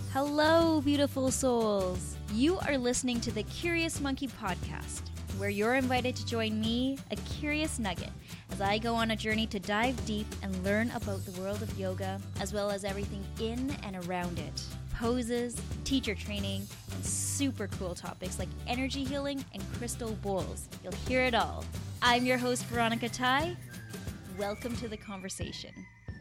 Hello, beautiful souls. You are listening to the Curious Monkey Podcast, where you're invited to join me, a curious nugget, as I go on a journey to dive deep and learn about the world of yoga, as well as everything in and around it. Poses, teacher training, and super cool topics like energy healing and crystal bowls. You'll hear it all. I'm your host, Veronica Tai. Welcome to the conversation.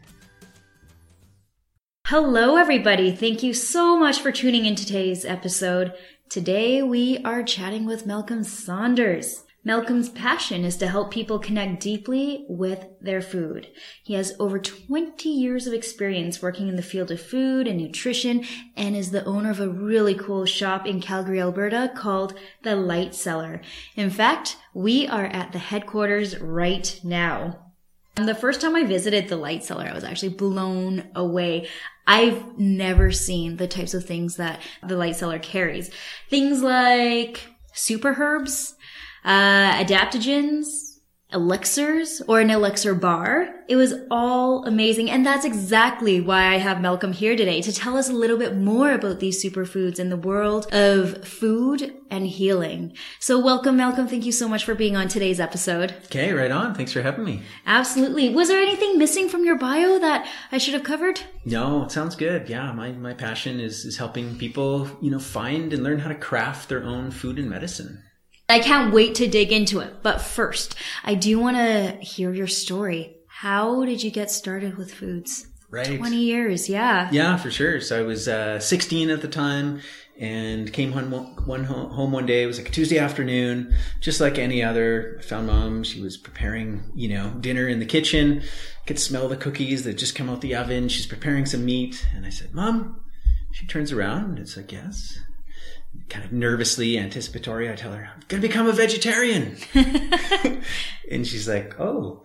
Hello, everybody. Thank you so much for tuning in today's episode. Today, we are chatting with Malcolm Saunders. Malcolm's passion is to help people connect deeply with their food. He has over 20 years of experience working in the field of food and nutrition and is the owner of a really cool shop in Calgary, Alberta called The Light Cellar. In fact, we are at the headquarters right now. The first time I visited The Light Cellar, I was actually blown away. I've never seen the types of things that The Light Cellar carries. Things like super herbs, adaptogens, elixirs, or an elixir bar. It was all amazing. And that's exactly why I have Malcolm here today, to tell us a little bit more about these superfoods in the world of food and healing. So welcome, Malcolm. Thank you so much for being on today's episode. Okay, right on. Thanks for having me. Absolutely. Was there anything missing from your bio that I should have covered? No, it sounds good. Yeah, my passion is helping people, find and learn how to craft their own food and medicine. I can't wait to dig into it. But first, I do want to hear your story. How did you get started with foods? Right. 20 years, yeah. Yeah, for sure. So I was 16 at the time and came home one day. It was like a Tuesday afternoon, just like any other. I found Mom. She was preparing, dinner in the kitchen. I could smell the cookies that just come out the oven. She's preparing some meat. And I said, Mom. She turns around and it's like, yes. Kind of nervously anticipatory, I tell her, I'm going to become a vegetarian. And she's like, oh,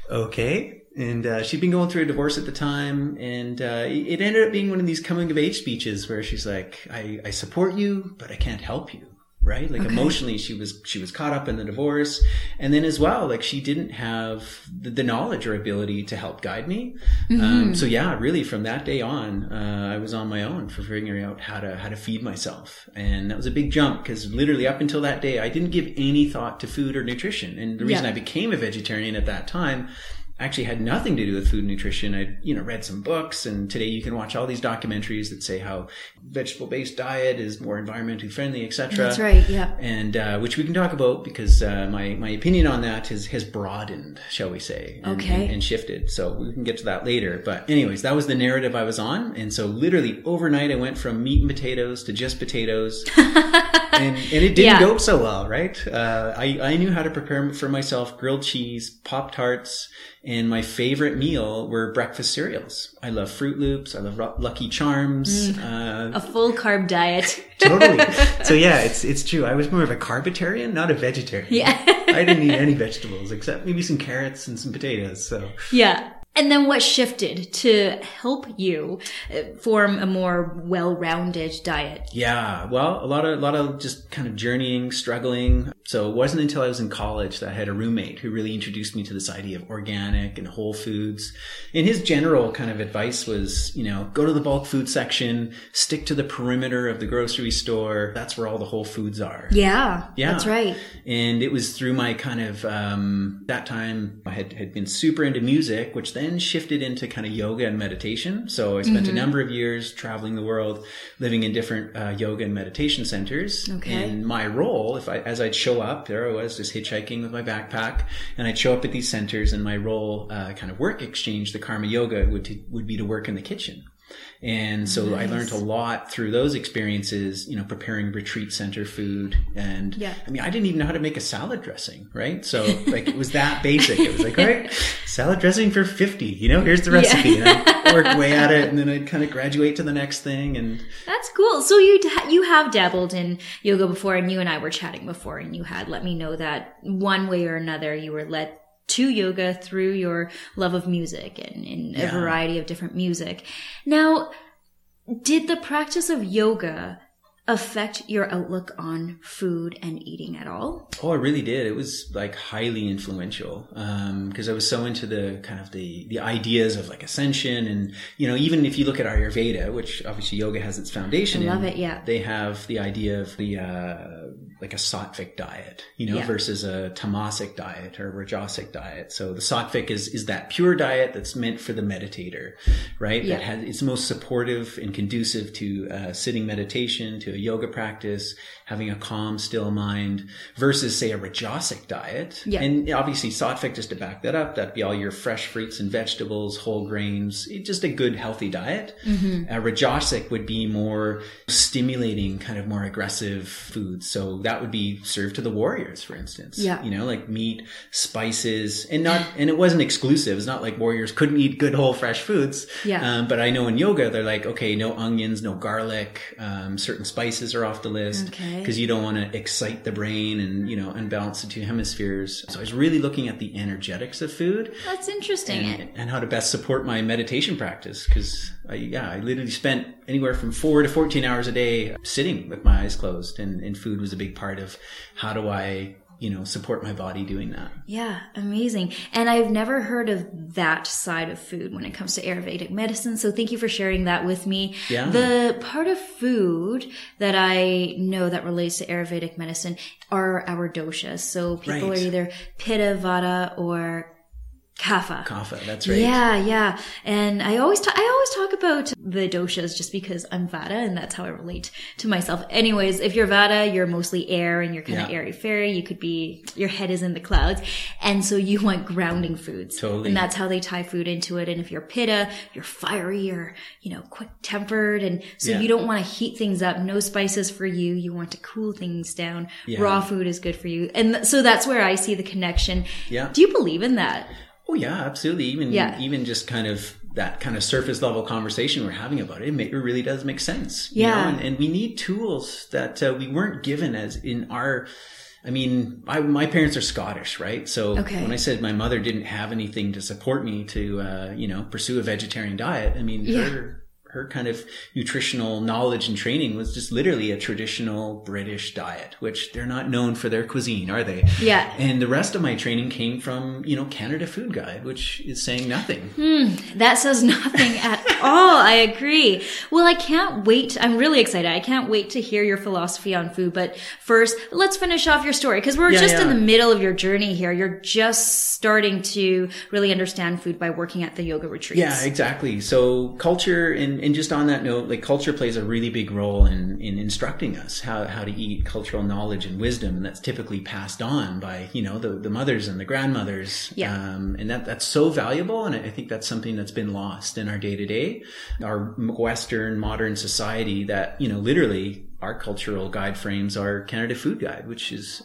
okay. And she'd been going through a divorce at the time. And it ended up being one of these coming of age speeches where she's like, I support you, but I can't help you. Right? Like emotionally, she was caught up in the divorce. And then as well, like she didn't have the knowledge or ability to help guide me. Mm-hmm. So yeah, really from that day on, I was on my own for figuring out how to feed myself. And that was a big jump because literally up until that day, I didn't give any thought to food or nutrition. And the reason I became a vegetarian at that time actually had nothing to do with food and nutrition. I, read some books, and today you can watch all these documentaries that say how vegetable-based diet is more environmentally friendly, etc. That's right, yeah. And which we can talk about because my opinion on that has broadened, shall we say, and shifted. So we can get to that later. But anyways, that was the narrative I was on. And so literally overnight, I went from meat and potatoes to just potatoes. and it didn't go so well, right? I knew how to prepare for myself grilled cheese, Pop-Tarts, and my favorite meal were breakfast cereals. I love Fruit Loops. I love Lucky Charms. A full carb diet. Totally. So yeah, it's true. I was more of a carbitarian, not a vegetarian. Yeah. I didn't eat any vegetables except maybe some carrots and some potatoes. So yeah. And then what shifted to help you form a more well-rounded diet? Yeah, well, a lot of just kind of journeying, struggling. So it wasn't until I was in college that I had a roommate who really introduced me to this idea of organic and whole foods. And his general kind of advice was, go to the bulk food section, stick to the perimeter of the grocery store. That's where all the whole foods are. Yeah, that's right. And it was through my kind of, that time I had been super into music, which then shifted into kind of yoga and meditation. So I spent a number of years traveling the world, living in different yoga and meditation centers. Okay. And my role, as I'd show up, there I was just hitchhiking with my backpack, and I'd show up at these centers, and my role, kind of work exchange, the Karma Yoga would be to work in the kitchen. And so I learned a lot through those experiences, preparing retreat center food. And I didn't even know how to make a salad dressing, right? So like it was that basic. It was like, all right, salad dressing for 50, here's the recipe. Yeah. And I'd work way at it, and then I'd kind of graduate to the next thing. And that's cool. So you have dabbled in yoga before, and you and I were chatting before, and you had let me know that one way or another you were led to yoga through your love of music and in a variety of different music. Now, did the practice of yoga affect your outlook on food and eating at all? Oh, it really did. It was like highly influential, because I was so into the kind of the ideas of like ascension, and even if you look at Ayurveda, which obviously yoga has its foundation I love in, it, yeah. they have the idea of the like a sattvic diet, versus a tamasic diet or a rajasic diet. So the sattvic is that pure diet that's meant for the meditator, right? Yeah. It's most supportive and conducive to sitting meditation, to a yoga practice, having a calm, still mind, versus say a rajasic diet. Yeah. And obviously sattvic, just to back that up, that'd be all your fresh fruits and vegetables, whole grains, just a good healthy diet. Mm-hmm. Rajasic would be more stimulating, kind of more aggressive foods. So that would be served to the warriors, for instance. Yeah. Like meat, spices, and it wasn't exclusive. It's not like warriors couldn't eat good whole fresh foods. Yeah. But I know in yoga, they're like, okay, no onions, no garlic, certain spices are off the list, because you don't want to excite the brain and, unbalance the two hemispheres. So I was really looking at the energetics of food. That's interesting. And how to best support my meditation practice. Because I literally spent anywhere from 4 to 14 hours a day sitting with my eyes closed, and food was a big part of how do I support my body doing that. Yeah, amazing. And I've never heard of that side of food when it comes to Ayurvedic medicine. So thank you for sharing that with me. Yeah. The part of food that I know that relates to Ayurvedic medicine are our doshas. So people are either Pitta, Vata, or Kapha. Kapha, that's right. Yeah. And I always talk about the doshas just because I'm Vata and that's how I relate to myself. Anyways, if you're Vata, you're mostly air and you're kind of airy-fairy. You could be, your head is in the clouds. And so you want grounding foods. Totally. And that's how they tie food into it. And if you're Pitta, you're fiery, you're, quick-tempered. And so you don't want to heat things up. No spices for you. You want to cool things down. Yeah. Raw food is good for you. And so that's where I see the connection. Yeah. Do you believe in that? Oh yeah, absolutely. Even just kind of that kind of surface level conversation we're having about it, it really does make sense. Yeah. And we need tools that we weren't given as in our, my parents are Scottish, right? So when I said my mother didn't have anything to support me to, pursue a vegetarian diet, her kind of nutritional knowledge and training was just literally a traditional British diet, which they're not known for their cuisine, are they? Yeah. And the rest of my training came from, Canada Food Guide, which is saying nothing. That says nothing at all. I agree. Well, I can't wait. I'm really excited. I can't wait to hear your philosophy on food. But first, let's finish off your story because we're just in the middle of your journey here. You're just starting to really understand food by working at the yoga retreats. Yeah, exactly. So culture and just on that note, like culture plays a really big role in instructing us how to eat, cultural knowledge and wisdom. And that's typically passed on by, the mothers and the grandmothers. Yeah. And that's so valuable. And I think that's something that's been lost in our day to day, our Western modern society that, literally our cultural guide frames are Canada Food Guide, which is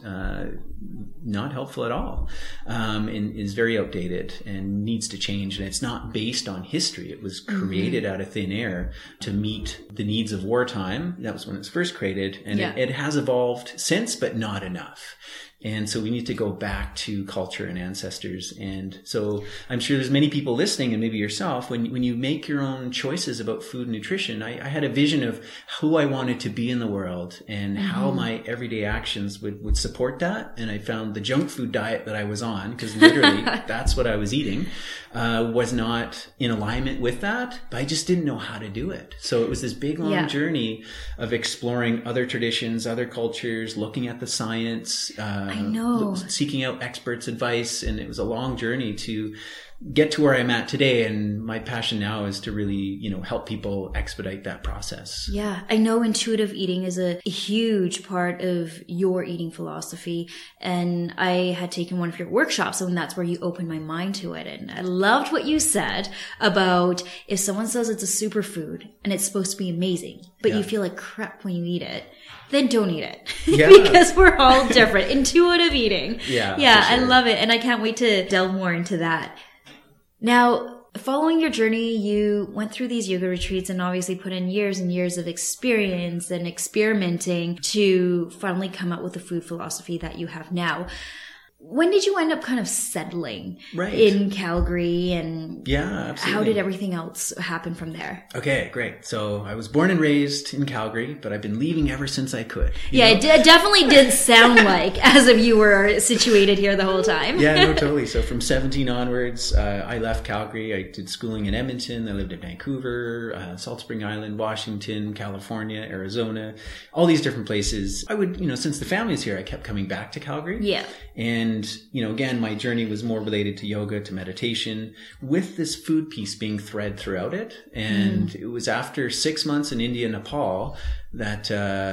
not helpful at all, and is very outdated and needs to change. And it's not based on history. It was created out of thin air to meet the needs of wartime. That was when it was first created. And it has evolved since, but not enough. And so we need to go back to culture and ancestors. And so I'm sure there's many people listening, and maybe yourself, when you make your own choices about food and nutrition, I had a vision of who I wanted to be in the world and how my everyday actions would support that. And I found the junk food diet that I was on, because literally that's what I was eating, was not in alignment with that, but I just didn't know how to do it. So it was this big, long journey of exploring other traditions, other cultures, looking at the science, I know. Seeking out experts' advice. And it was a long journey to get to where I'm at today. And my passion now is to really, help people expedite that process. Yeah. I know intuitive eating is a huge part of your eating philosophy. And I had taken one of your workshops, and that's where you opened my mind to it. And I loved what you said about if someone says it's a superfood and it's supposed to be amazing, but you feel like crap when you eat it, then don't eat it. Yeah. Because we're all different. Intuitive eating. Yeah. Yeah. Sure. I love it. And I can't wait to delve more into that. Now, following your journey, you went through these yoga retreats and obviously put in years and years of experience and experimenting to finally come up with the food philosophy that you have now. when did you end up kind of settling Right. in Calgary, and Yeah, absolutely. how did everything else happen from there? Okay, great. So I was born and raised in Calgary, but I've been leaving ever since I could. Yeah, it definitely did sound like as if you were situated here the whole time. Yeah, no, totally. So from 17 onwards, I left Calgary. I did schooling in Edmonton. I lived in Vancouver, Salt Spring Island, Washington, California, Arizona, all these different places. I would, since the family's here, I kept coming back to Calgary. Yeah. And, again, my journey was more related to yoga, to meditation, with this food piece being thread throughout it. And it was after 6 months in India, Nepal, that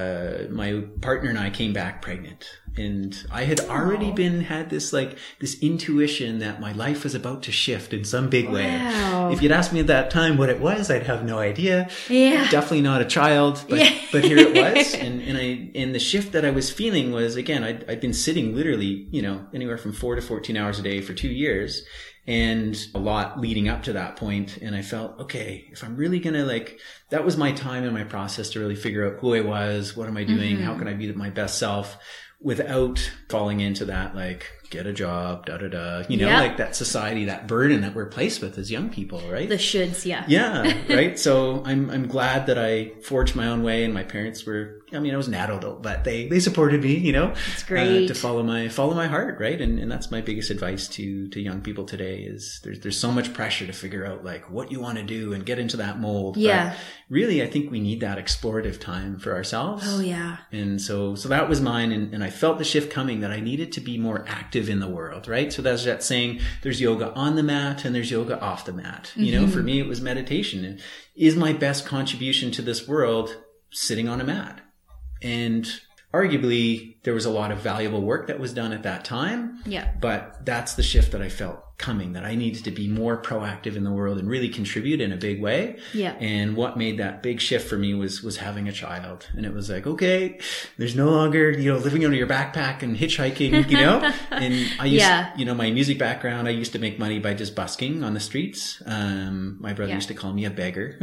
my partner and I came back pregnant. And I had already had this intuition that my life was about to shift in some big way. Wow. If you'd asked me at that time what it was, I'd have no idea. Yeah. Definitely not a child, but here it was. And the shift that I was feeling was, again, I'd been sitting literally, anywhere from 4 to 14 hours a day for 2 years. And a lot leading up to that point. And I felt, okay, if I'm really going to that was my time and my process to really figure out who I was, what am I doing, how can I be my best self without falling into that, get a job, that society, that burden that we're placed with as young people, right? The shoulds, yeah. Yeah, right. So I'm glad that I forged my own way, and my parents were, I was an adult, but they supported me, It's great. to follow my heart, right? And that's my biggest advice to young people today is there's so much pressure to figure out what you want to do and get into that mold. Yeah. But really, I think we need that explorative time for ourselves. Oh, yeah. And so that was mine. And I felt the shift coming that I needed to be more active in the world, right? So that's that saying, there's yoga on the mat and there's yoga off the mat. For me, it was meditation. And is my best contribution to this world sitting on a mat? And arguably, there was a lot of valuable work that was done at that time. Yeah. But that's the shift that I felt coming, that I needed to be more proactive in the world and really contribute in a big way. Yeah. And what made that big shift for me was having a child. And it was okay, there's no longer, living under your backpack and hitchhiking, and I used, my music background, I used to make money by just busking on the streets. My brother used to call me a beggar.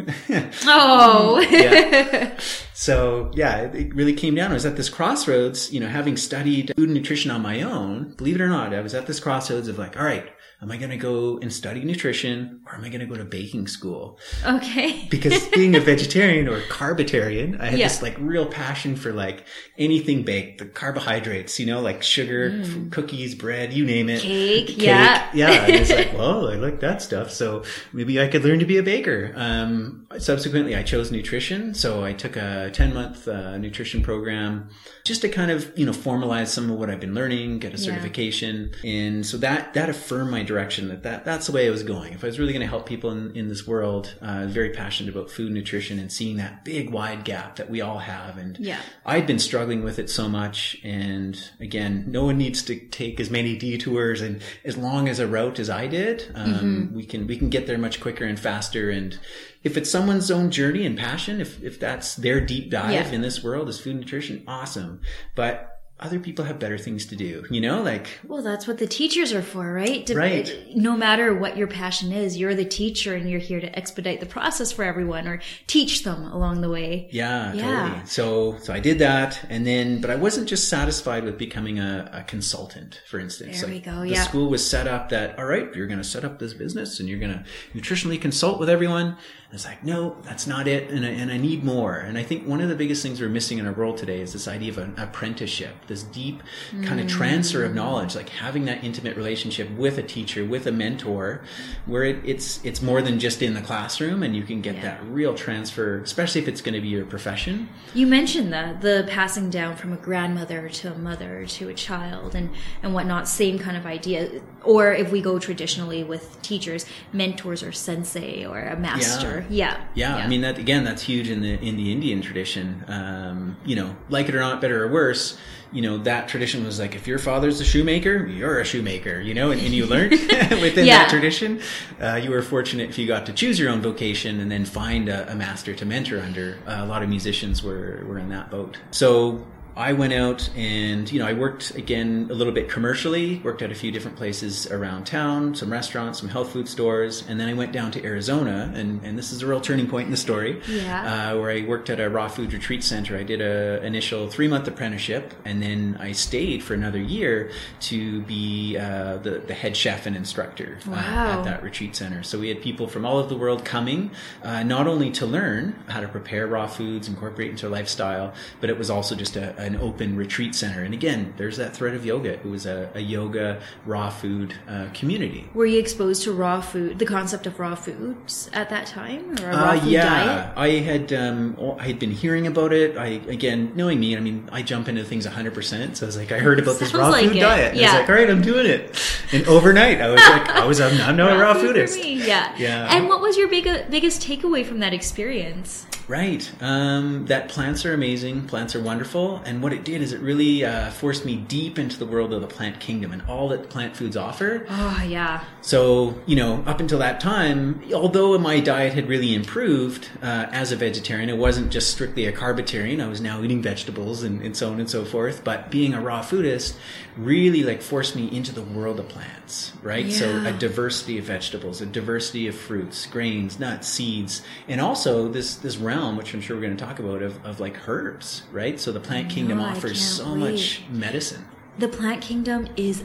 Oh. Yeah. So it really came down. I was at this crossroads, having studied food and nutrition on my own, believe it or not, I was at this crossroads of all right, am I going to go and study nutrition, or am I going to go to baking school? Okay. Because being a vegetarian or carbitarian, I had this real passion for anything baked, the carbohydrates, sugar, cookies, bread, you name it. Cake. Yeah. Yeah. And it's well, I like that stuff. So maybe I could learn to be a baker. Subsequently, I chose nutrition. So I took a 10-month nutrition program just to kind of, formalize some of what I've been learning, get a certification. And so that affirmed my direction that's the way I was going. If I was really going to help people in this world, I was very passionate about food, nutrition, and seeing that big wide gap that we all have. And I'd been struggling with it so much. And again, no one needs to take as many detours and as long as a route as I did. We can get there much quicker and faster. And if it's someone's own journey and passion, if that's their deep dive in this world is food and nutrition, awesome. But other people have better things to do, Well, that's what the teachers are for, right? Right. No matter what your passion is, you're the teacher and you're here to expedite the process for everyone or teach them along the way. Yeah, totally. So I did that. And then, but I wasn't just satisfied with becoming a consultant, for instance. There we go. The school was set up that, all right, you're going to set up this business and you're going to nutritionally consult with everyone. And it's no, that's not it. And I need more. And I think one of the biggest things we're missing in our world today is this idea of an apprenticeship, this deep kind of transfer of knowledge, having that intimate relationship with a teacher, with a mentor, where it's more than just in the classroom, and you can get that real transfer, especially if it's going to be your profession. You mentioned that, the passing down from a grandmother to a mother to a child and whatnot, same kind of idea. Or if we go traditionally with teachers, mentors or sensei or a master. Yeah. I mean, that's huge in the Indian tradition. Like it or not, better or worse, that tradition was if your father's a shoemaker, you're a shoemaker, and you learned within that tradition. You were fortunate if you got to choose your own vocation and then find a master to mentor under. A lot of musicians were in that boat. So I went out and, I worked again a little bit commercially, worked at a few different places around town, some restaurants, some health food stores. And then I went down to Arizona, and this is a real turning point in the story, where I worked at a raw food retreat center. I did an initial 3-month apprenticeship, and then I stayed for another year to be the head chef and instructor at that retreat center. So we had people from all over the world coming, not only to learn how to prepare raw foods, incorporate into their lifestyle, but it was also just an open retreat center. And again, there's that thread of yoga. It was a yoga raw food community. Were you exposed to raw food, the concept of raw foods at that time, or a raw food diet? I had been hearing about it. Again, knowing me, I jump into things 100%. So I was like, I heard about this raw food diet. And I was like, all right, I'm doing it. And overnight, I was like, I'm not a raw foodist. Yeah. And what was your biggest takeaway from that experience? Right. That plants are amazing. Plants are wonderful. And what it did is it really forced me deep into the world of the plant kingdom and all that plant foods offer. Oh, yeah. So, up until that time, although my diet had really improved as a vegetarian, it wasn't just strictly a carbitarian. I was now eating vegetables and so on and so forth. But being a raw foodist really forced me into the world of plants, right? Yeah. So a diversity of vegetables, a diversity of fruits, grains, nuts, seeds, and also this realm, which I'm sure we're going to talk about, of herbs, right? So the plant kingdom offers so much medicine. The plant kingdom is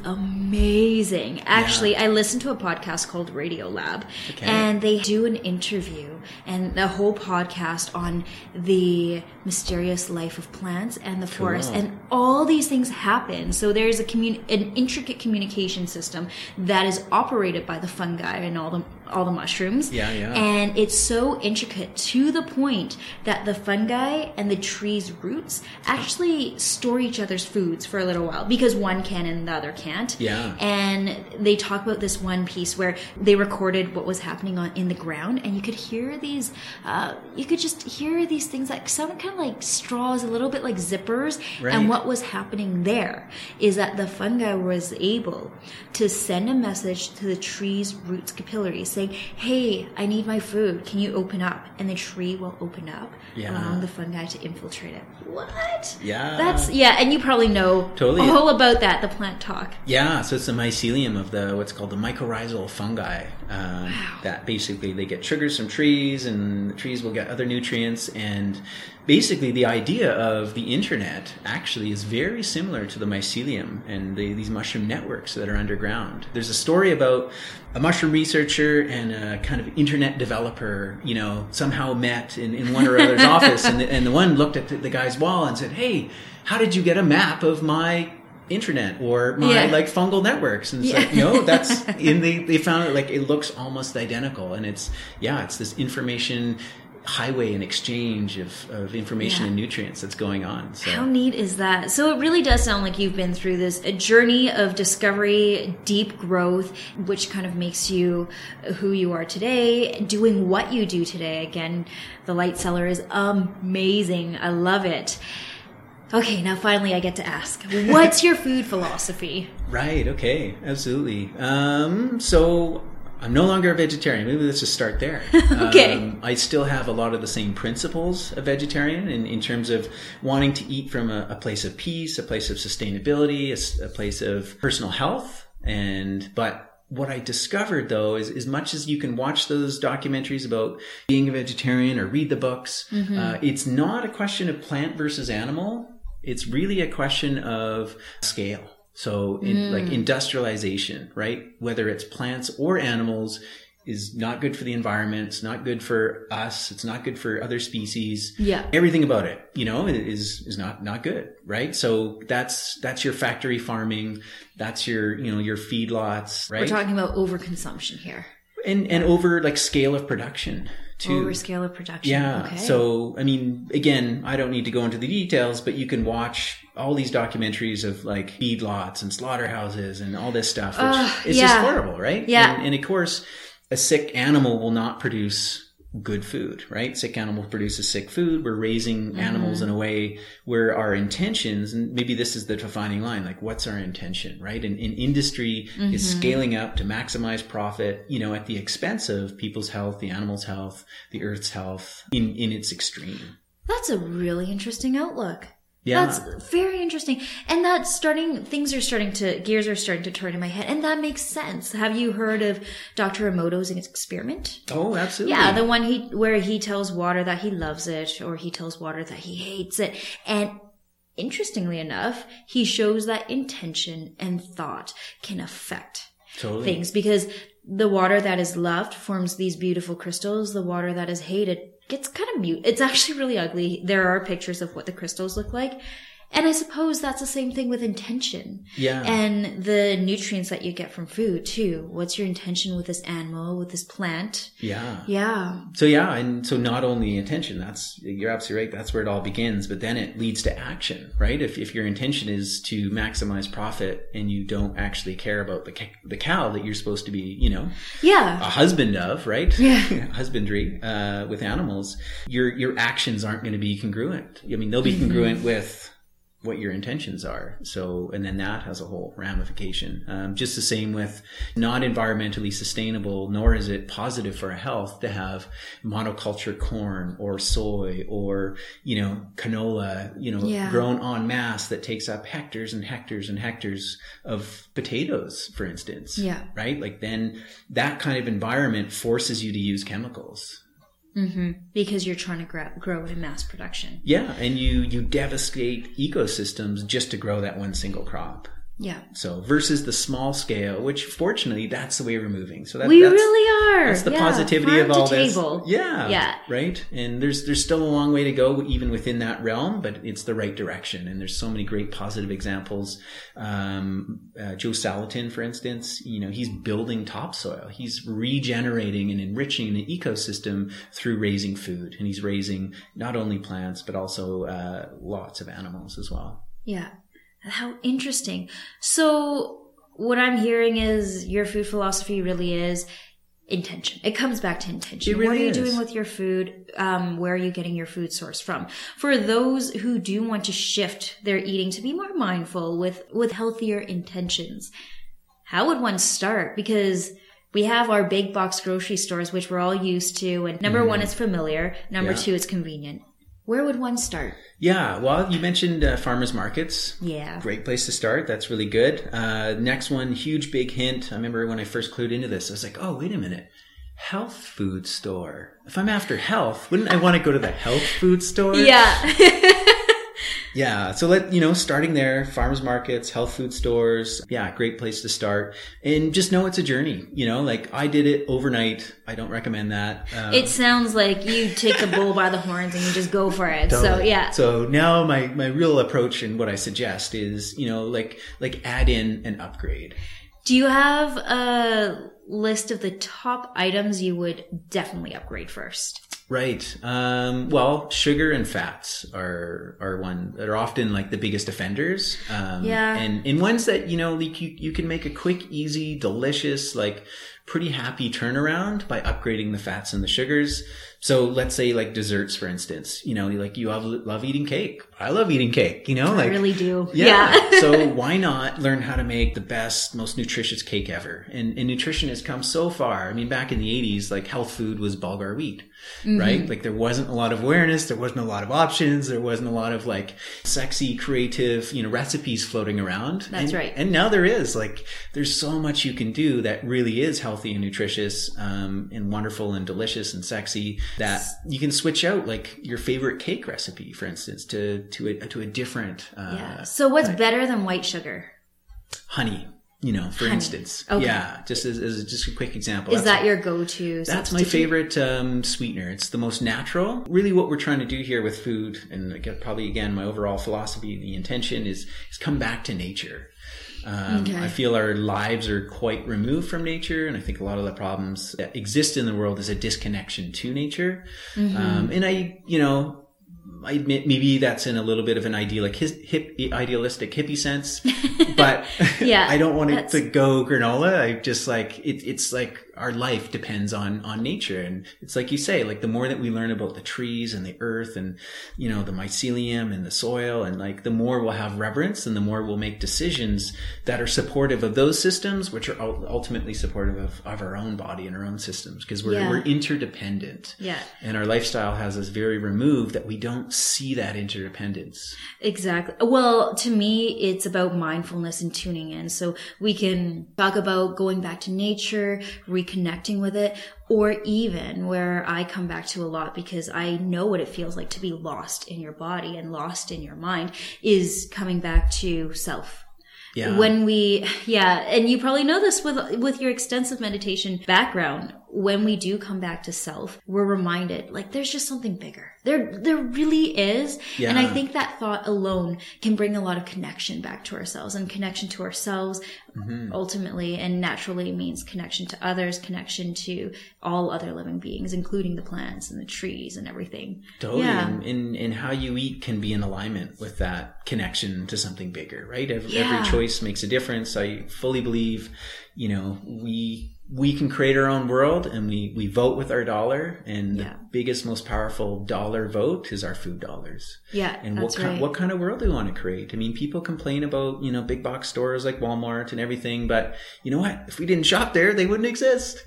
amazing. Actually, I listened to a podcast called Radio Lab, and they do an interview and the whole podcast on the mysterious life of plants and the forest, and all these things happen. So there's an intricate communication system that is operated by the fungi and all the mushrooms. And it's so intricate to the point that the fungi and the tree's roots actually store each other's foods for a little while, because one can and the other can't. And they talk about this one piece where they recorded what was happening in the ground, and you could hear these, you could just hear these things that sound kind of like straws, a little bit like zippers. And what was happening there is that the fungi was able to send a message to the tree's roots capillaries saying, hey, I need my food. Can you open up? And the tree will open up, allowing the fungi to infiltrate it. What? And you probably know all about that, the plant talk. So it's the mycelium of what's called the mycorrhizal fungi. That basically they get sugars from trees, and the trees will get other nutrients. And basically the idea of the internet actually is very similar to the mycelium and these mushroom networks that are underground. There's a story about a mushroom researcher and a kind of internet developer, somehow met in one or other's office, and the one looked at the guy's wall and said, hey, how did you get a map of my internet or my fungal networks? And it's like, no, that's they found it it looks almost identical, and it's this information highway and exchange of information and nutrients that's going on. So. How neat is that? So it really does sound like you've been through a journey of discovery, deep growth, which kind of makes you who you are today, doing what you do today. Again, the Light Cellar is amazing. I love it. Okay, now finally I get to ask, what's your food philosophy? Right, okay, absolutely. So I'm no longer a vegetarian. Maybe let's just start there. Okay. I still have a lot of the same principles of vegetarian in terms of wanting to eat from a place of peace, a place of sustainability, a place of personal health. But what I discovered, though, is as much as you can watch those documentaries about being a vegetarian or read the books, it's not a question of plant versus animal. It's really a question of scale. So industrialization, right? Whether it's plants or animals is not good for the environment. It's not good for us. It's not good for other species. Everything about it, is not good, right? So that's your factory farming. That's your feedlots, right? We're talking about overconsumption here. And over scale of production too. Over scale of production. Yeah. Okay. So, again, I don't need to go into the details, but you can watch all these documentaries of feedlots and slaughterhouses and all this stuff, which is just horrible, right? Yeah. And of course, a sick animal will not produce good food, right? Sick animal produces sick food. We're raising animals in a way where our intentions, and maybe this is the defining line, what's our intention, right? And industry is scaling up to maximize profit, at the expense of people's health, the animal's health, the earth's health in its extreme. That's a really interesting outlook. Yeah. That's very interesting. And gears are starting to turn in my head. And that makes sense. Have you heard of Dr. Emoto's experiment? Oh, absolutely. Yeah, the one where he tells water that he loves it, or he tells water that he hates it. And interestingly enough, he shows that intention and thought can affect things, because the water that is loved forms these beautiful crystals. The water that is hated gets kind of mute. It's actually really ugly. There are pictures of what the crystals look like. And I suppose that's the same thing with intention. Yeah. And the nutrients that you get from food too. What's your intention with this animal, with this plant? Yeah. Yeah. So and so not only intention, you're absolutely right. That's where it all begins, but then it leads to action, right? If your intention is to maximize profit and you don't actually care about the cow that you're supposed to be, a husband of, right? Yeah. Husbandry, with animals, your actions aren't going to be congruent. I mean, they'll be congruent with what your intentions are. So, and then that has a whole ramification. Just the same with not environmentally sustainable, nor is it positive for our health to have monoculture corn or soy or, canola, grown en masse that takes up hectares and hectares and hectares of potatoes, for instance. Yeah. Right? Like then that kind of environment forces you to use chemicals. Mm-hmm. Because you're trying to grow it in mass production. Yeah, and you devastate ecosystems just to grow that one single crop. Yeah. So versus the small scale, which fortunately that's the way we're moving. So we really are. That's the positivity of all this. Table. Yeah. Yeah. Right. And there's still a long way to go even within that realm, but it's the right direction. And there's so many great positive examples. Joe Salatin, for instance, he's building topsoil. He's regenerating and enriching the ecosystem through raising food, and he's raising not only plants but also lots of animals as well. Yeah. How interesting. So what I'm hearing is your food philosophy really is intention. It comes back to intention. What are you doing with your food? Where are you getting your food source from? For those who do want to shift their eating to be more mindful with healthier intentions, how would one start? Because we have our big box grocery stores, which we're all used to. And number one, it's familiar. Number two, it's convenient. Where would one start? Yeah, well, you mentioned farmers markets. Yeah. Great place to start. That's really good. Next one, huge big hint. I remember when I first clued into this, I was like, oh, wait a minute. Health food store. If I'm after health, wouldn't I want to go to the health food store? Yeah. Yeah. So starting there, farmers markets, health food stores. Yeah. Great place to start. And just know it's a journey. Like I did it overnight. I don't recommend that. It sounds like you take the bull by the horns and you just go for it. Totally. So yeah. So now my real approach and what I suggest is, like add in an upgrade. Do you have a list of the top items you would definitely upgrade first? Right. Well, sugar and fats are one that are often like the biggest offenders. And ones that, you can make a quick, easy, delicious, like pretty happy turnaround by upgrading the fats and the sugars. So let's say like desserts, for instance, you love eating cake. I love eating cake, I really do. Yeah. So why not learn how to make the best, most nutritious cake ever? And nutrition has come so far. I mean, back in the 80s, like health food was Bulgar wheat, right? Like there wasn't a lot of awareness. There wasn't a lot of options. There wasn't a lot of like sexy, creative, recipes floating around. That's right. And now there is there's so much you can do that really is healthy and nutritious, and wonderful and delicious and sexy, that you can switch out like your favorite cake recipe, for instance, to a different. So what's better than white sugar? Honey, for instance. Okay. Yeah, just as just a quick example. Is that your go-to? That's my favorite sweetener. It's the most natural. Really, what we're trying to do here with food, and probably again my overall philosophy, the intention is come back to nature. I feel our lives are quite removed from nature, and I think a lot of the problems that exist in the world is a disconnection to nature. And I admit maybe that's in a little bit of an idealistic hippie sense, but I don't want it to go granola. I just it's like our life depends on nature. And it's like you say, like the more that we learn about the trees and the earth and, you know, the mycelium and the soil, and like the more we'll have reverence and the more we'll make decisions that are supportive of those systems, which are ultimately supportive of our own body and our own systems, because we're interdependent. Yeah. And our lifestyle has us very removed that we don't see that interdependence. Exactly. Well, to me, it's about mindfulness and tuning in. So we can talk about going back to nature, reconnecting with it, or even where I come back to a lot because I know what it feels like to be lost in your body and lost in your mind, is coming back to self. Yeah. When and you probably know this with your extensive meditation background. When we do come back to self, we're reminded, like, there's just something bigger. There really is. Yeah. And I think that thought alone can bring a lot of connection back to ourselves, and connection to ourselves ultimately and naturally means connection to others, connection to all other living beings, including the plants and the trees and everything. Totally. Yeah. And how you eat can be in alignment with that connection to something bigger, right? Every choice makes a difference. I fully believe, you know, we can create our own world, and we vote with our dollar, and the biggest, most powerful dollar vote is our food dollars. Yeah. And that's what kind of world do we want to create? I mean, people complain about, you know, big box stores like Walmart and everything, but you know what? If we didn't shop there, they wouldn't exist.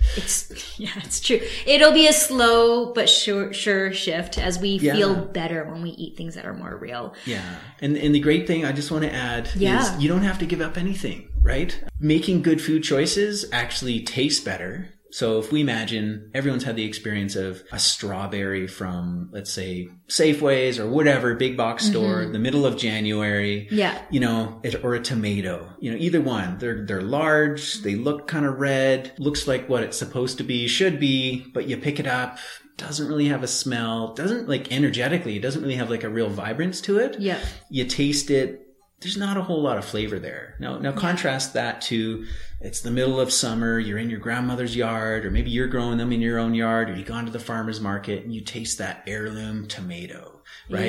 It's true. It'll be a slow but sure shift as we feel better when we eat things that are more real. Yeah. And the great thing I just want to add is you don't have to give up anything, right? Making good food choices actually tastes better. So if we imagine everyone's had the experience of a strawberry from, let's say, Safeways or whatever, big box store, the middle of January, you know, or a tomato, you know, either one, they're large, they look kind of red, looks like what it's supposed to be, should be, but you pick it up, doesn't really have a smell, doesn't like energetically, it doesn't really have like a real vibrance to it. Yeah. You taste it. There's not a whole lot of flavor there. Now contrast that to, it's the middle of summer, you're in your grandmother's yard, or maybe you're growing them in your own yard, or you've gone to the farmer's market and you taste that heirloom tomato, right?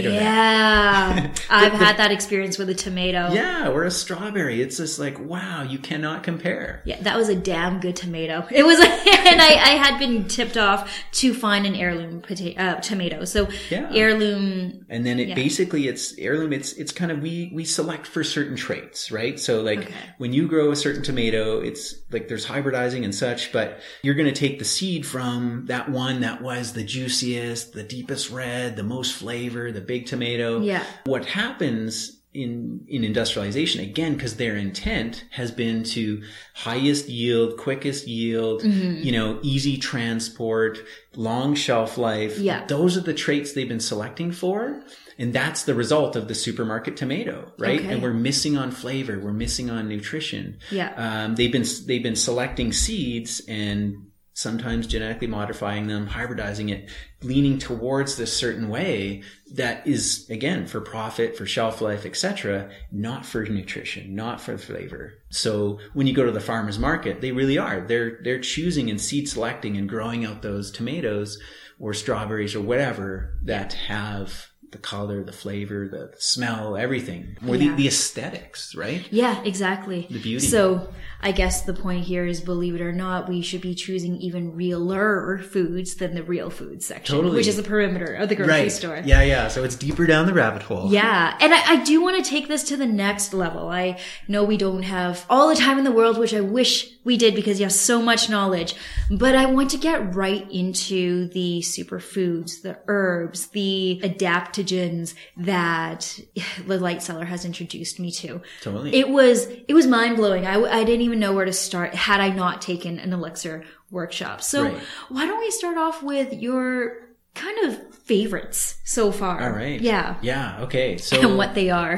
Yeah. I've had that experience with a tomato. Yeah, or a strawberry. It's just like, wow, you cannot compare. Yeah, that was a damn good tomato. It was, and I had been tipped off to find an heirloom tomato. So heirloom. And then basically it's heirloom. It's kind of, we select for certain traits, right? So like when you grow a certain tomato, it's like there's hybridizing and such, but you're going to take the seed from that one that was the juiciest, the deepest red, the most flavor, the big tomato. Yeah. What happens in industrialization, again, because their intent has been to highest yield, quickest yield, you know, easy transport, long shelf life. Yeah. Those are the traits they've been selecting for. And that's the result of the supermarket tomato, right? Okay. And we're missing on flavor. We're missing on nutrition. Yeah. They've been selecting seeds and sometimes genetically modifying them, hybridizing it, leaning towards this certain way that is, again, for profit, for shelf life, etc., not for nutrition, not for flavor. So when you go to the farmer's market, they really are. They're choosing and seed selecting and growing out those tomatoes or strawberries or whatever that have the color, the flavor, the smell, everything. More the aesthetics, right? Yeah, exactly. The beauty. So I guess the point here is, believe it or not, we should be choosing even realer foods than the real food section, which is the perimeter of the grocery store. Yeah. So it's deeper down the rabbit hole. Yeah. And I do want to take this to the next level. I know we don't have all the time in the world, which I wish we did because you have so much knowledge, but I want to get right into the superfoods, the herbs, the adaptogens that the Light Cellar has introduced me to. Totally. It was mind blowing. I didn't even know where to start had I not taken an Elixir workshop. So why don't we start off with your kind of favorites so far? All right. Yeah. Yeah. Okay. So and what they are.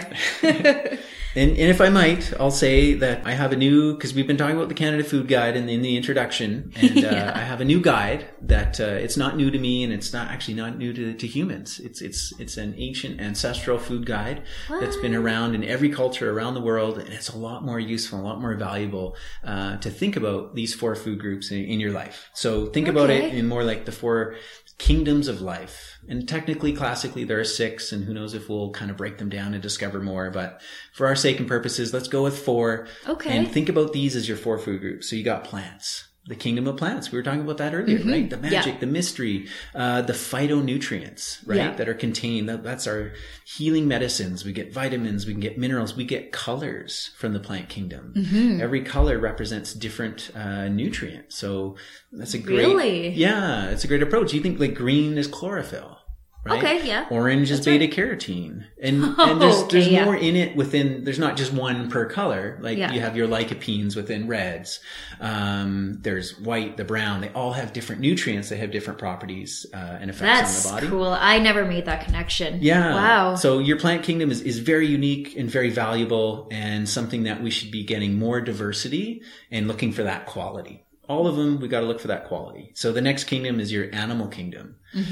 And if I might, I'll say that I have a new, because we've been talking about the Canada Food Guide in the introduction, and I have a new guide that it's not new to me, and it's not new to humans. It's an ancient ancestral food guide that's been around in every culture around the world, and it's a lot more useful, a lot more valuable to think about these 4 food groups in your life. So think about it in more like the 4 kingdoms of life. And technically, classically, there are 6, and who knows if we'll kind of break them down and discover more. But for our sake and purposes, let's go with 4. Okay. And think about these as your 4 food groups. So you got plants. the kingdom of plants. We were talking about that earlier, right? The magic, the mystery, the phytonutrients, right? That are contained. That's our healing medicines. We get vitamins, we can get minerals, we get colors from the plant kingdom. Every color represents different nutrient. So that's a great, it's a great approach. You think like green is chlorophyll. Right? Okay, yeah. Orange is beta carotene. And there's more in it within, there's not just one per color. Like you have your lycopenes within reds. There's white, the brown. They all have different nutrients. They have different properties and effects on the body. That's cool. I never made that connection. Yeah. Wow. So your plant kingdom is very unique and very valuable and something that we should be getting more diversity and looking for that quality. All of them, we got to look for that quality. So the next kingdom is your animal kingdom.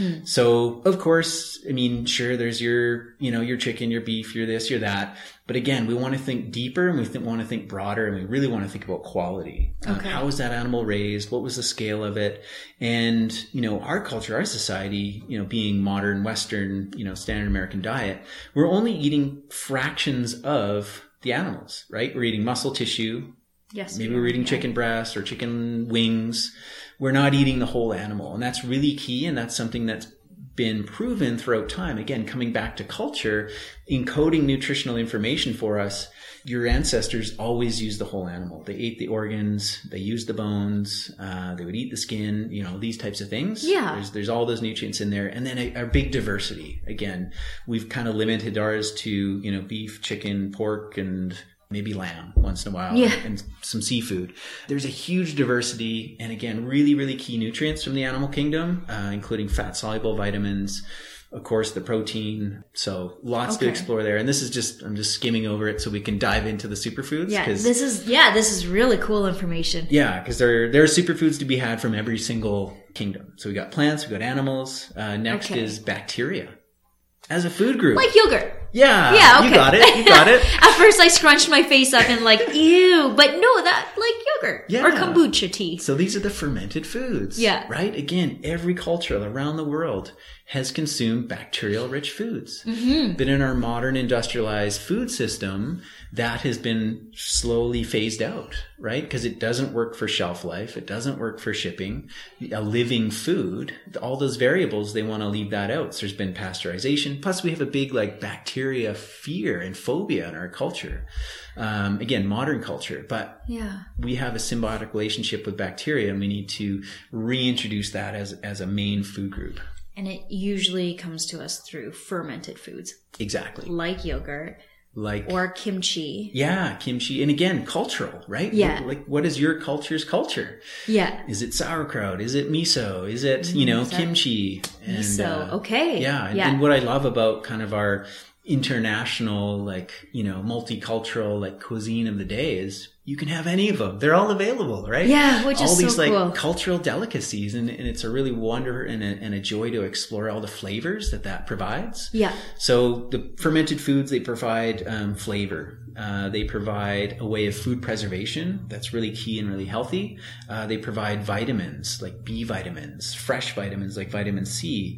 So of course, I mean, sure, there's your chicken, your beef, your this, your that. But again, we want to think deeper and we want to think broader and we really want to think about quality. How was that animal raised? What was the scale of it? And, our culture, our society, being modern, Western, standard American diet, we're only eating fractions of the animals, right? We're eating muscle tissue. Yes. Maybe we're eating chicken breast or chicken wings. We're not eating the whole animal. And that's really key. And that's something that's been proven throughout time. Again, coming back to culture, encoding nutritional information for us. Your ancestors always used the whole animal. They ate the organs. They used the bones. They would eat the skin, these types of things. Yeah. There's all those nutrients in there. And then our big diversity. Again, we've kind of limited ours to, beef, chicken, pork, and maybe lamb once in a while and some seafood. There's a huge diversity and again, really, really key nutrients from the animal kingdom, including fat soluble vitamins, of course, the protein. So lots to explore there. And I'm just skimming over it so we can dive into the superfoods. Yeah, this is really cool information. Yeah, because there are superfoods to be had from every single kingdom. So we got plants, we got animals. Next is bacteria as a food group. Like yogurt. Yeah, okay. You got it. At first I scrunched my face up and ew, but no, that yogurt or kombucha tea. So these are the fermented foods. Yeah. Right? Again, every culture around the world has consumed bacterial-rich foods. But in our modern industrialized food system, that has been slowly phased out, right? Because it doesn't work for shelf life. It doesn't work for shipping. A living food, all those variables, they want to leave that out. So there's been pasteurization. Plus, we have a big bacteria fear and phobia in our culture. Again, modern culture. But we have a symbiotic relationship with bacteria, and we need to reintroduce that as a main food group. And it usually comes to us through fermented foods. Exactly. Like yogurt. Or kimchi. Yeah, kimchi. And again, cultural, right? Yeah. What is your culture's culture? Yeah. Is it sauerkraut? Is it miso? Is it, kimchi? And, miso. Okay. Yeah. And what I love about kind of our international, multicultural, cuisine of the day is you can have any of them. They're all available, right? Yeah, which is all these so cool. cultural delicacies, and it's a really wonder and a joy to explore all the flavors that provides. Yeah. So the fermented foods, they provide flavor. They provide a way of food preservation that's really key and really healthy. They provide vitamins like B vitamins, fresh vitamins like vitamin C,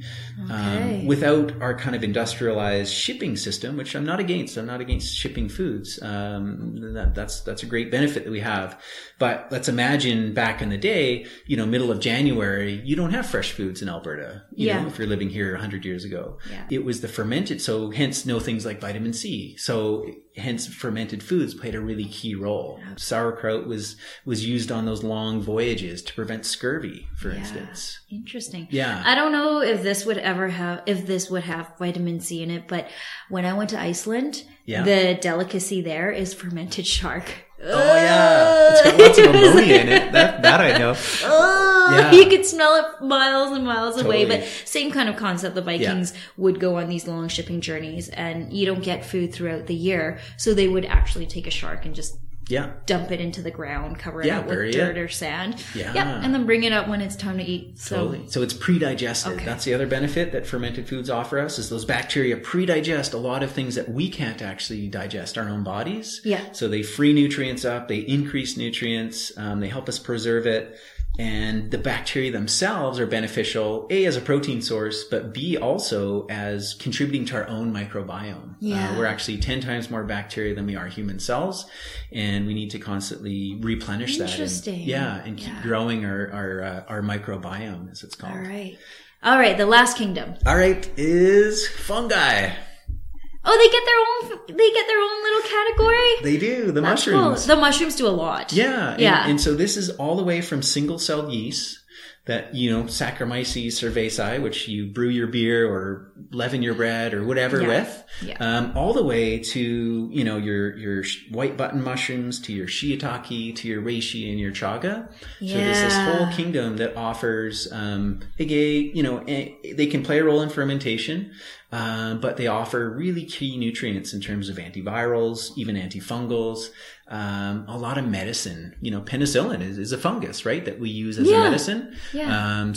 without our kind of industrialized shipping system, which I'm not against. I'm not against shipping foods. That's a great benefit that we have. But let's imagine back in the day, middle of January, you don't have fresh foods in Alberta, you know, if you're living here 100 years ago. Yeah. It was the fermented, so hence no things like vitamin C. So hence fermented foods played a really key role. Sauerkraut was used on those long voyages to prevent scurvy, for instance. Interesting. Yeah. I don't know if this would have vitamin C in it, but when I went to Iceland, the delicacy there is fermented shark. Oh yeah, it's got lots of ammonia in it. That I know. You could smell it miles and miles away, but same kind of concept. The Vikings would go on these long shipping journeys, and you don't get food throughout the year, so they would actually take a shark and just dump it into the ground, cover it up with dirt or sand. And then bring it up when it's time to eat. So it's pre-digested. Okay. That's the other benefit that fermented foods offer us, is those bacteria pre-digest a lot of things that we can't actually digest our own bodies. Yeah. So they free nutrients up, they increase nutrients, they help us preserve it. And the bacteria themselves are beneficial, A, as a protein source, but B, also as contributing to our own microbiome. Yeah. We're actually 10 times more bacteria than we are human cells, and we need to constantly replenish that. Interesting. And keep growing our microbiome, as it's called. All right. The last kingdom. All right, is fungi. Oh, they get their own little category? They do. The That's mushrooms. Cool. The mushrooms do a lot. Yeah. And so this is all the way from single-celled yeast that, Saccharomyces cerevisiae, which you brew your beer or leaven your bread or whatever with, all the way to, your white button mushrooms, to your shiitake, to your reishi and your chaga. So there's this whole kingdom that offers, they can play a role in fermentation. But they offer really key nutrients in terms of antivirals, even antifungals, a lot of medicine. Penicillin is a fungus, right? That we use as a medicine. Yeah.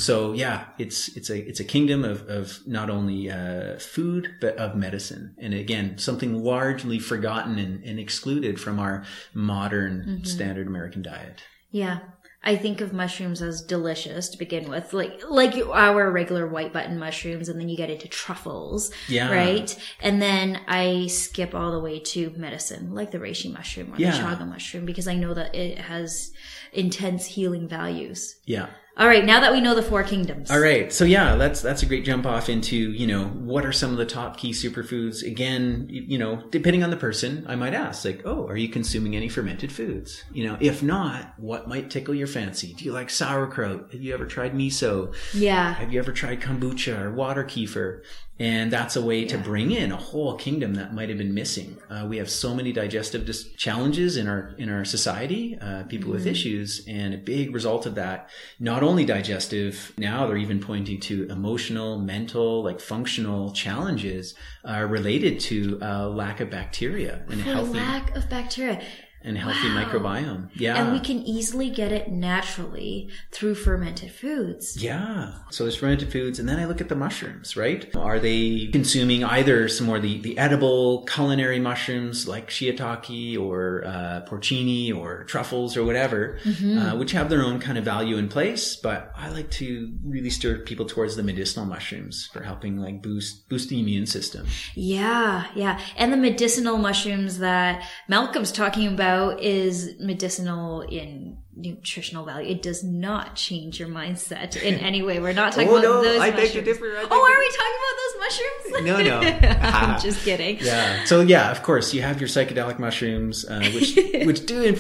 It's a kingdom of not only, food, but of medicine. And again, something largely forgotten and excluded from our modern standard American diet. Yeah. I think of mushrooms as delicious to begin with, like our regular white button mushrooms, and then you get into truffles, right? And then I skip all the way to medicine, like the reishi mushroom or the chaga mushroom, because I know that it has intense healing values. Yeah. All right, now that we know the 4 kingdoms. All right. So that's a great jump off into, what are some of the top key superfoods? Again, depending on the person, I might ask, are you consuming any fermented foods? If not, what might tickle your fancy? Do you like sauerkraut? Have you ever tried miso? Yeah. Have you ever tried kombucha or water kefir? And that's a way to bring in a whole kingdom that might have been missing. We have so many digestive challenges in our society, people with issues, and a big result of that, not only digestive, now they're even pointing to emotional, mental, functional challenges related to lack of bacteria and lack of bacteria. And healthy microbiome. Yeah. And we can easily get it naturally through fermented foods. Yeah. So there's fermented foods. And then I look at the mushrooms, right? Are they consuming either some more the edible culinary mushrooms like shiitake or porcini or truffles or whatever, which have their own kind of value in place. But I like to really steer people towards the medicinal mushrooms for helping boost the immune system. Yeah. Yeah. And the medicinal mushrooms that Malcolm's talking about is medicinal in nutritional value. It does not change your mindset in any way. We're not talking about those mushrooms. I beg to differ. Are we talking about those mushrooms? No. I'm just kidding. Yeah. So of course, you have your psychedelic mushrooms, which do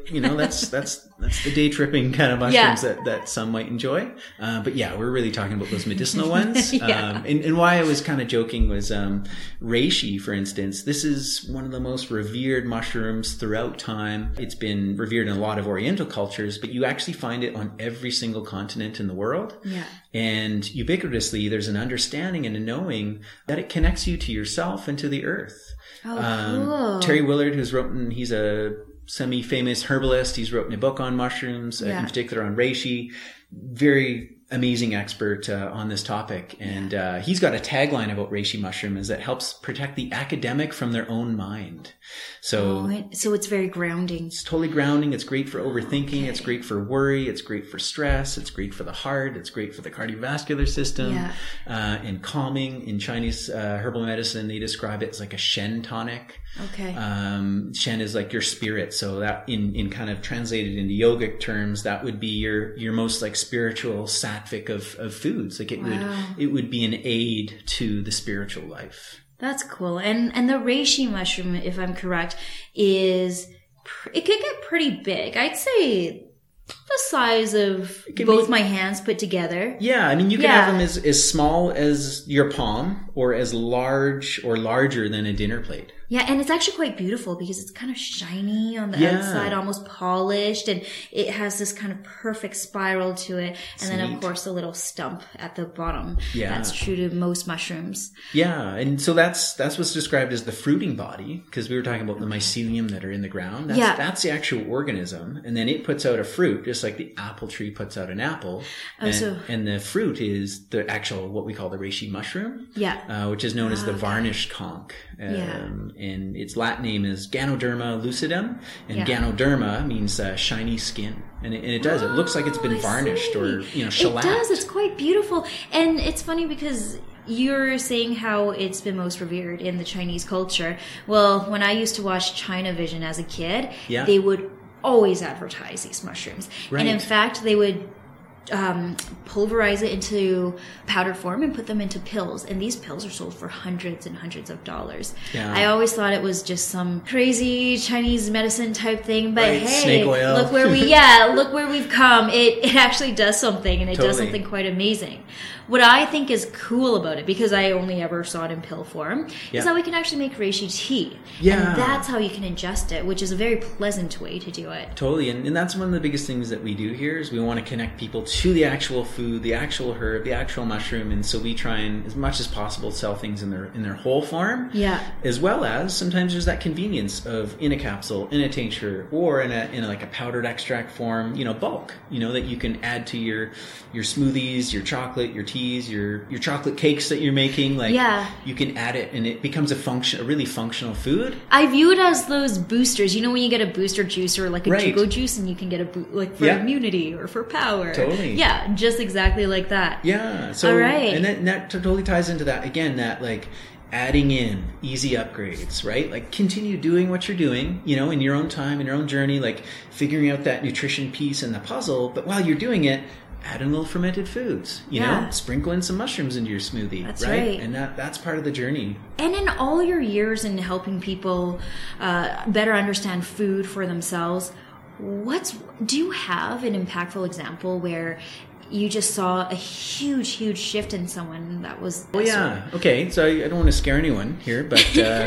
that's the day tripping kind of mushrooms that some might enjoy. But we're really talking about those medicinal ones. And why I was kind of joking was reishi, for instance. This is one of the most revered mushrooms throughout time. It's been revered in a lot of Oriental cultures, but you actually find it on every single continent in the world. Yeah. And ubiquitously, there's an understanding and a knowing that it connects you to yourself and to the earth. Oh, cool. Terry Willard, he's a semi-famous herbalist. He's written a book on mushrooms, in particular on reishi. Very amazing expert on this topic. And he's got a tagline about reishi mushroom is that helps protect the academic from their own mind. So it's very grounding. It's totally grounding. It's great for overthinking. Okay. It's great for worry. It's great for stress. It's great for the heart. It's great for the cardiovascular system. And calming. In Chinese herbal medicine, they describe it as like a Shen tonic. Okay. Shen is like your spirit. So that in kind of translated into yogic terms, that would be your most spiritual sattvic of foods. It would be an aid to the spiritual life. That's cool. And the reishi mushroom, if I'm correct, it could get pretty big. I'd say the size of both my hands put together. Yeah, I mean, you can have them as small as your palm or as large or larger than a dinner plate. Yeah, and it's actually quite beautiful because it's kind of shiny on the outside, almost polished, and it has this kind of perfect spiral to it. And then, of course, the little stump at the bottom. Yeah. That's true to most mushrooms. Yeah, and so that's what's described as the fruiting body, because we were talking about the mycelium that are in the ground. That's the actual organism, and then it puts out a fruit, just like the apple tree puts out an apple. And the fruit is the actual, what we call the reishi mushroom, which is known as the varnished conch. and its Latin name is Ganoderma lucidum, and Yeah. Ganoderma means shiny skin, and it does. It looks like it's been I varnished see. or shellacked. It does. It's quite beautiful. And it's funny because you're saying how it's been most revered in the Chinese culture. Well, when I used to watch China Vision as a kid, Yeah. they would always advertise these mushrooms. And in Right. fact, they would pulverize it into powder form and put them into pills, and these pills are sold for hundreds and hundreds of dollars. Yeah. I always thought it was just some crazy Chinese medicine type thing, but Right, hey, snake oil. look where look where we've come. It actually does something, and it does Totally. something quite amazing. What I think is cool about it, because I only ever saw it in pill form, Yeah. is that we can actually make reishi tea. Yeah. And that's how you can ingest it, which is a very pleasant way to do it. Totally, and that's one of the biggest things that we do here is we want to connect people to the actual food, the actual herb, the actual mushroom, and so we try and, as much as possible, sell things in their whole form. Yeah. As well as sometimes there's that convenience of in a capsule, in a tincture, or in a like a powdered extract form, bulk, that you can add to your smoothies, your chocolate, your teas, your chocolate cakes that you're making. Like, Yeah. you can add it, and it becomes a really functional food. I view it as those boosters. You know when you get a booster juice or like a Right. Jugo juice, and you can get a for Yeah. immunity or for power. Totally. Yeah, just exactly like that. Yeah. So, All right. and that totally ties into that again. That like adding in easy upgrades, right? Like continue doing what you're doing, in your own time, in your own journey, like figuring out that nutrition piece in the puzzle. But while you're doing it, add in little fermented foods. Yeah. Sprinkle in some mushrooms into your smoothie. That's right. And that's part of the journey. And in all your years in helping people better understand food for themselves, do you have an impactful example where you just saw a huge shift in someone that was... Oh yeah. Okay. So I don't want to scare anyone here, but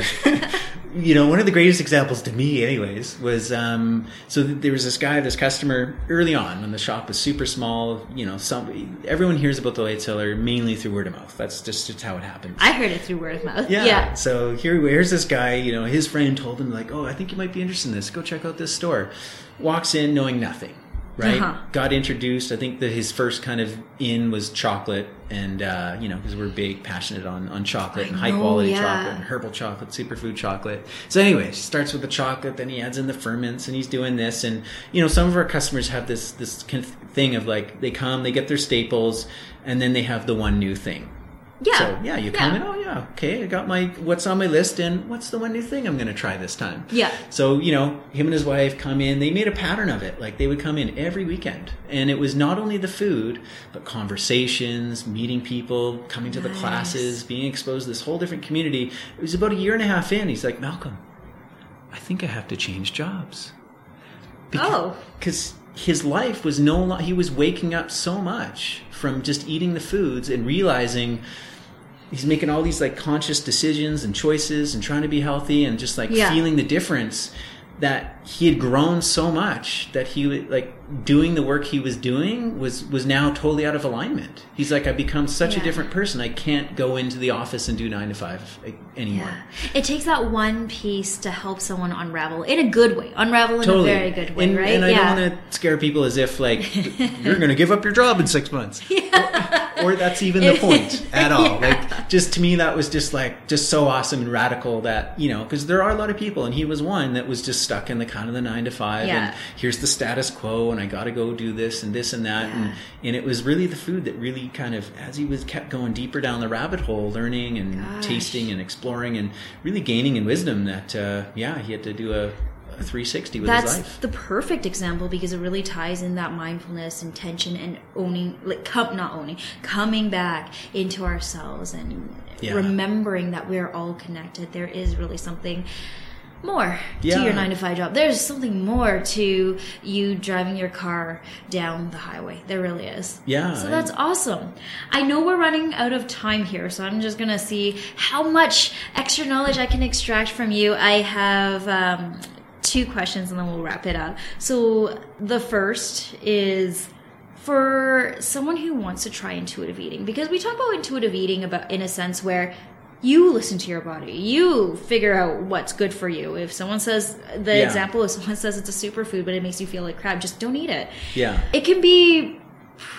one of the greatest examples to me, anyways, was there was this customer early on when the shop was super small. Everyone hears about the Light Cellar mainly through word of mouth. That's just how it happens. I heard it through word of mouth. Yeah. So here's this guy. His friend told him like, "Oh, I think you might be interested in this. Go check out this store." Walks in knowing nothing. Right, got introduced. I think that his first kind of in was chocolate, and because we're big, passionate on chocolate and high quality chocolate and herbal chocolate, superfood chocolate. So, anyway, starts with the chocolate, then he adds in the ferments, and he's doing this. And some of our customers have this thing of like they come, they get their staples, and then they have the one new thing. Yeah. So, you come in, okay, I got what's on my list, and what's the one new thing I'm going to try this time? Yeah. So, him and his wife come in, they made a pattern of it. Like, they would come in every weekend. And it was not only the food, but conversations, meeting people, coming to the classes, being exposed to this whole different community. It was about a year and a half in. He's like, Malcolm, I think I have to change jobs. Because his life was he was waking up so much from just eating the foods and realizing he's making all these like conscious decisions and choices and trying to be healthy and just like feeling the difference, that he had grown so much that he would like doing the work he was doing was now totally out of alignment. He's like, I've become such a different person. I can't go into the office and do 9 to 5 anymore. Yeah. It takes that one piece to help someone unravel in a good way. Unravel in Totally. a very good way, right? And I don't want to scare people as if like you're going to give up your job in 6 months. Or that's even the point at all. Like, just to me, that was just so awesome and radical that, because there are a lot of people, and he was one that was just stuck in the kind of the 9 to 5 and here's the status quo and I got to go do this and this and that. And it was really the food that really kind of, as he was kept going deeper down the rabbit hole, learning and tasting and exploring and really gaining in wisdom that, he had to do a 360 with his life. That's the perfect example because it really ties in that mindfulness, intention, and coming back into ourselves and remembering that we're all connected. There is really something more to your 9 to 5 job. There's something more to you driving your car down the highway. There really is. Yeah. So that's awesome. I know we're running out of time here, so I'm just going to see how much extra knowledge I can extract from you. I have 2 questions and then we'll wrap it up. So the first is for someone who wants to try intuitive eating, because we talk about intuitive eating in a sense where you listen to your body. You figure out what's good for you. If someone says, example, if someone says it's a superfood, but it makes you feel like crap, just don't eat it. Yeah. It can be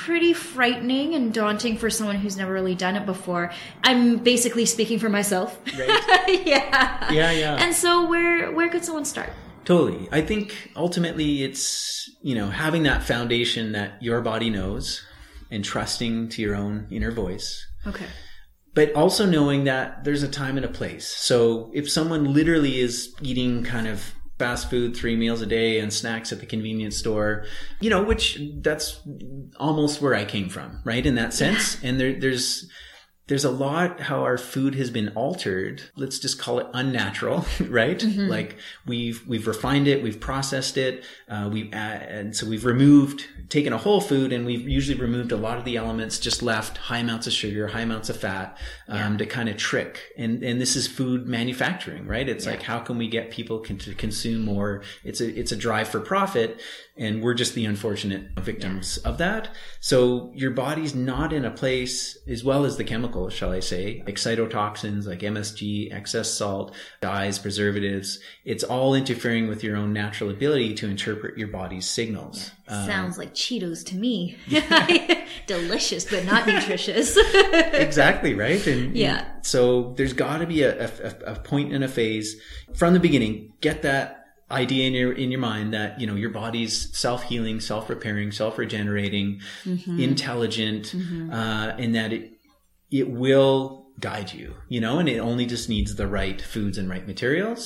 pretty frightening and daunting for someone who's never really done it before. I'm basically speaking for myself. Right. Yeah. And so where could someone start? Totally. I think ultimately it's, having that foundation that your body knows and trusting to your own inner voice. Okay. But also knowing that there's a time and a place. So if someone literally is eating kind of fast food 3 meals a day and snacks at the convenience store, which that's almost where I came from, right? In that sense. And there's a lot how our food has been altered. Let's just call it unnatural, right? Mm-hmm. Like we've refined it, we've processed it, and so we've taken a whole food and we've usually removed a lot of the elements, just left high amounts of sugar, high amounts of fat, to kind of trick. And this is food manufacturing, right? It's like, how can we get people to consume more? It's a drive for profit. And we're just the unfortunate victims of that. So your body's not in a place, as well as the chemicals, shall I say, excitotoxins like MSG, excess salt, dyes, preservatives. It's all interfering with your own natural ability to interpret your body's signals. Sounds like Cheetos to me. Delicious, but not nutritious. Exactly, right? And so there's got to be a point and a phase from the beginning. Get that idea in your mind that your body's self-healing, self-repairing, self-regenerating, intelligent, and that it will guide you, and it only just needs the right foods and right materials.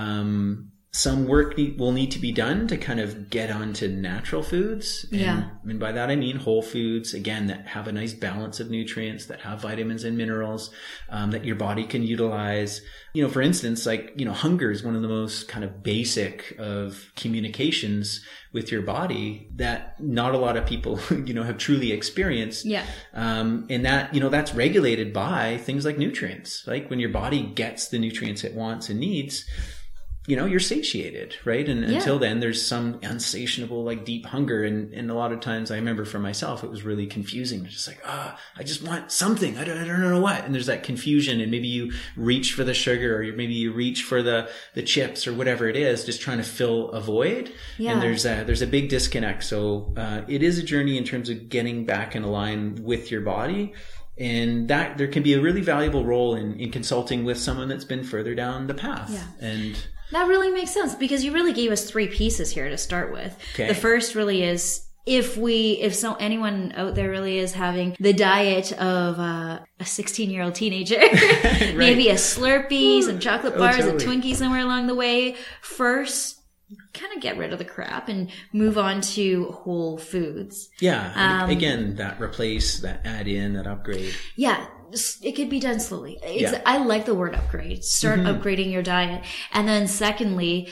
Some work will need to be done to kind of get onto natural foods. And by that I mean whole foods, again, that have a nice balance of nutrients, that have vitamins and minerals, that your body can utilize. For instance, like, hunger is one of the most kind of basic of communications with your body that not a lot of people, have truly experienced. And that, that's regulated by things like nutrients. Like when your body gets the nutrients it wants and needs, you're satiated, right? And until then, there's some unsatiable, like deep hunger. And a lot of times I remember for myself, it was really confusing. Just like, I just want something. I don't know what. And there's that confusion. And maybe you reach for the sugar, or maybe you reach for the chips or whatever it is, just trying to fill a void. And there's a big disconnect. So, it is a journey in terms of getting back in line with your body. And that there can be a really valuable role in consulting with someone that's been further down the path. And that really makes sense, because you really gave us 3 pieces here to start with. Okay. The first really is if anyone out there really is having the diet of a 16-year-old teenager, right. Maybe a Slurpee, some chocolate bars, a Twinkie somewhere along the way, first kind of get rid of the crap and move on to whole foods. Again, that replace, that add in, that upgrade. It could be done slowly. I like the word upgrade. Start upgrading your diet. And then secondly,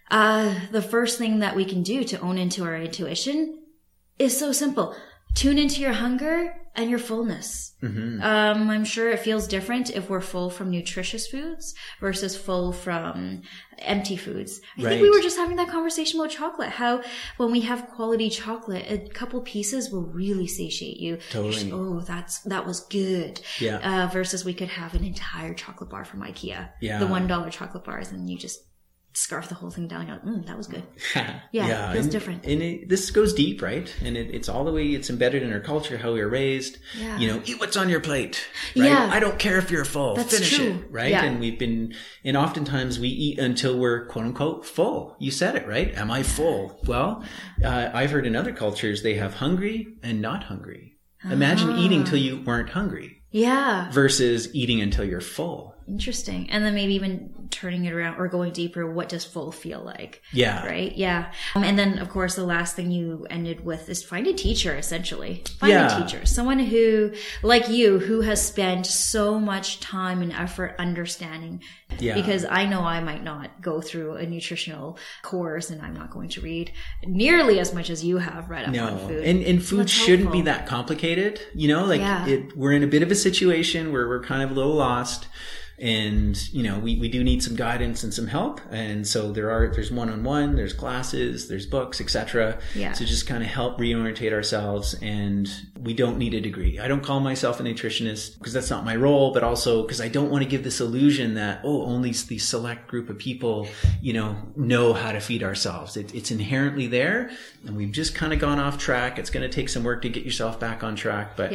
the first thing that we can do to own into our intuition is so simple. Tune into your hunger and your fullness. I'm sure it feels different if we're full from nutritious foods versus full from empty foods. I think we were just having that conversation about chocolate, how when we have quality chocolate, a couple pieces will really satiate you. Totally. That was good. Versus we could have an entire chocolate bar from IKEA. The $1 chocolate bars, and you just scarf the whole thing down. You're like, that was good. It feels different. And this goes deep, right? And it's all the way it's embedded in our culture, how we were raised. Eat what's on your plate, right? I don't care if you're full. That's Finish true. it, right? And oftentimes we eat until we're quote unquote full. You said it, right? Am I full? Well, I've heard in other cultures they have hungry and not hungry. Imagine eating till you weren't hungry. Versus eating until you're full. Interesting. And then maybe even turning it around or going deeper, what does full feel like? Right? And then, of course, the last thing you ended with is find a teacher, essentially. Find a teacher. Someone who, like you, who has spent so much time and effort understanding. Because I know I might not go through a nutritional course, and I'm not going to read nearly as much as you have read up on food. And food shouldn't be that complicated. We're in a bit of a situation where we're kind of a little lost. And, you know, we do need some guidance and some help. And so there's one-on-one, there's classes, there's books, etc. Yeah. To just kind of help reorientate ourselves. And we don't need a degree. I don't call myself a nutritionist because that's not my role, but also because I don't want to give this illusion that, only these select group of people, you know how to feed ourselves. It's inherently there, and we've just kind of gone off track. It's going to take some work to get yourself back on track, but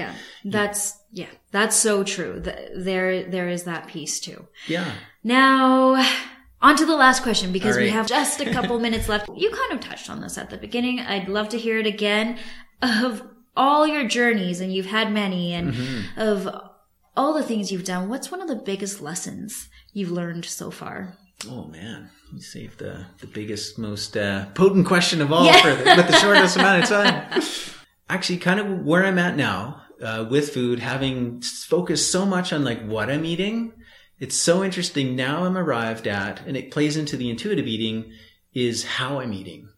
that's so true. There is that piece too. Yeah. Now, on to the last question, because All right. we have just a couple minutes left. You kind of touched on this at the beginning. I'd love to hear it again. Of all your journeys, and you've had many, and of all the things you've done, what's one of the biggest lessons you've learned so far? Oh man, you saved the biggest, most potent question of all with the shortest amount of time. Actually, kind of where I'm at now with food, having focused so much on like what I'm eating, it's so interesting. Now I'm arrived at, and it plays into the intuitive eating, is how I'm eating.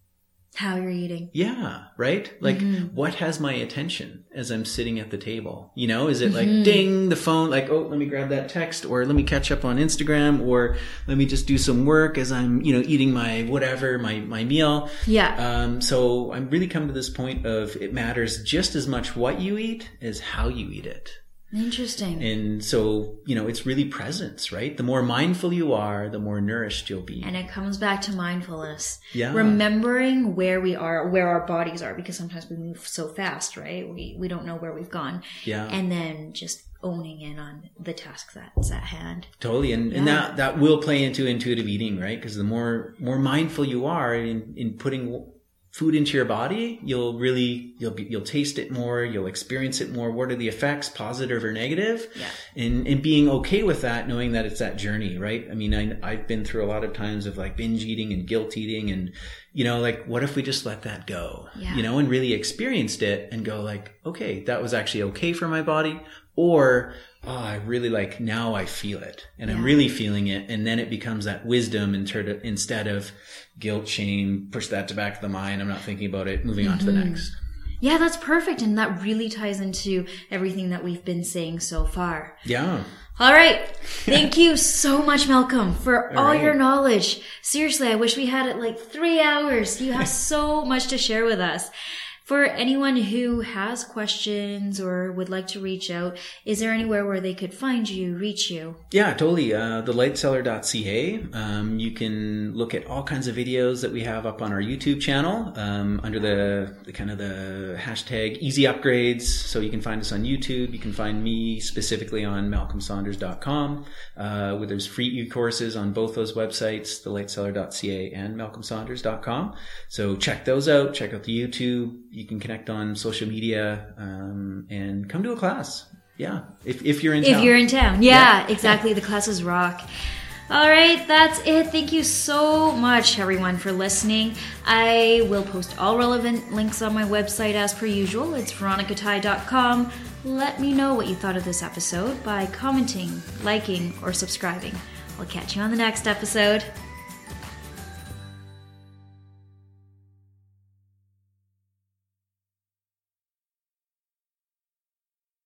How you're eating. Yeah, right? Like, what has my attention as I'm sitting at the table? You know, is it like, ding, the phone, like, oh, let me grab that text, or let me catch up on Instagram, or let me just do some work as I'm, eating my whatever, my meal. Yeah. So I'm really come to this point of it matters just as much what you eat as how you eat it. Interesting. And so, it's really presence, right? The more mindful you are, the more nourished you'll be. And it comes back to mindfulness. Yeah. Remembering where we are, where our bodies are, because sometimes we move so fast, right? We don't know where we've gone. Yeah. And then just owning in on the task that's at hand. Totally. And that will play into intuitive eating, right? Because the more mindful you are in putting food into your body, you'll taste it more, you'll experience it more. What are the effects, positive or negative? Yeah. And being okay with that, knowing that it's that journey, right? I mean, I've been through a lot of times of like binge eating and guilt eating, and like, what if we just let that go? Yeah. And really experienced it and go like, okay, that was actually okay for my body. Or, I really like, now I feel it and I'm really feeling it. And then it becomes that wisdom instead of guilt, shame, push that to back of the mind. I'm not thinking about it, moving on to the next. Yeah, that's perfect. And that really ties into everything that we've been saying so far. Yeah. All right. Thank you so much, Malcolm, for all your knowledge. Seriously, I wish we had it like 3 hours. You have so much to share with us. For anyone who has questions or would like to reach out, is there anywhere where they could find you, reach you? Yeah, totally. TheLightSeller.ca. You can look at all kinds of videos that we have up on our YouTube channel under the kind of the hashtag Easy Upgrades. So you can find us on YouTube. You can find me specifically on MalcolmSaunders.com. Where there's free e-courses on both those websites, TheLightSeller.ca and MalcolmSaunders.com. So check those out. Check out the YouTube. You can connect on social media and come to a class. Yeah, if you're in town. If you're in town. Yeah, exactly. The classes rock. All right, that's it. Thank you so much, everyone, for listening. I will post all relevant links on my website as per usual. It's veronicatai.com. Let me know what you thought of this episode by commenting, liking, or subscribing. I'll catch you on the next episode.